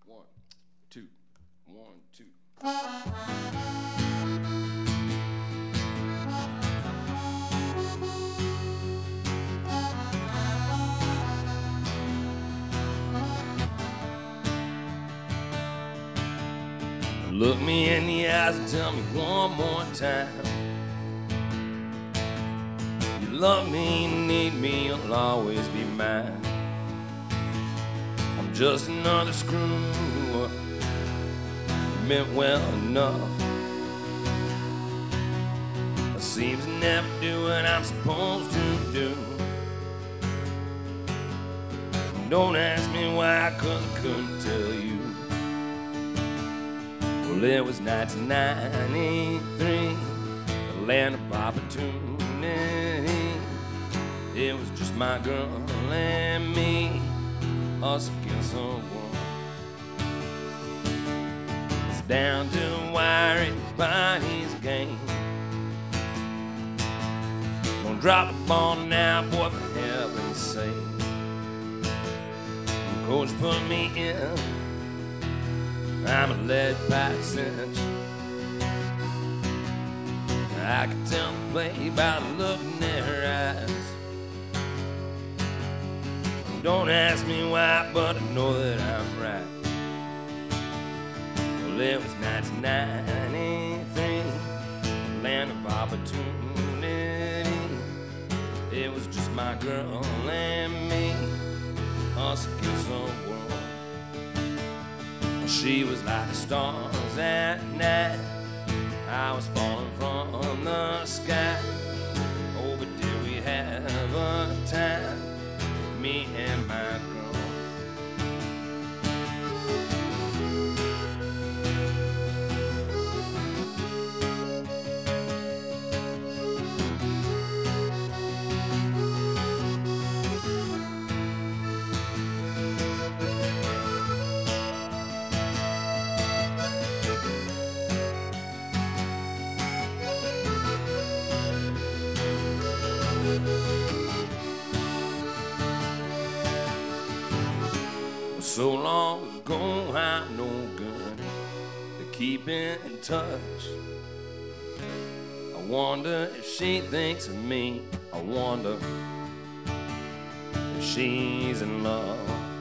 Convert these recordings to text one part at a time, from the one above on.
One, two, 1, 2. Look me in the eyes and tell me one more time. You love me, you need me, you'll always be mine. I'm just another screw-up, meant well enough. I seem to never do what I'm supposed to do. Don't ask me why, 'cause I couldn't tell you. Well, it was 1993, the land of opportunity. It was just my girl and me, us against the world. It's down to the wire, everybody's game. Don't drop the ball now, boy, for heaven's sake. The coach put me in, I'm a lead pipe cinch. I can tell the play by the look in their eyes. Don't ask me why, but I know that I'm right. Well, it was 1993, the land of opportunity. It was just my girl and me, us against the world. She was like the stars at night, I was falling from the sky. Oh, but did we have a time, me and my girl. So long ago, I'm no good at keeping in touch. I wonder if she thinks of me. I wonder if she's in love.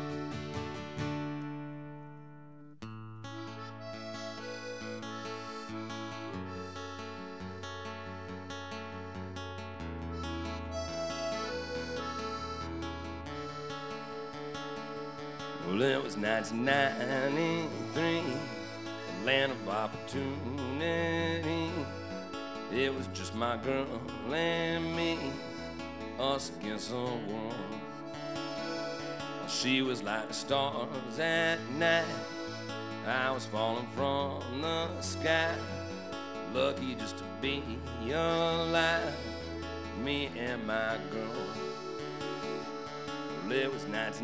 Well, it was 1993, the land of opportunity. It was just my girl and me, us against the world. She was like the stars at night, I was falling from the sky. Lucky just to be alive, me and my girl. Well, it was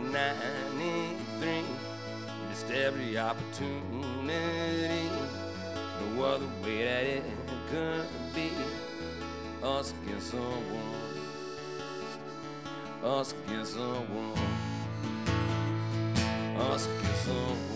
1993, missed every opportunity. No other way that it could be, us against the world, us against the world, us against the world.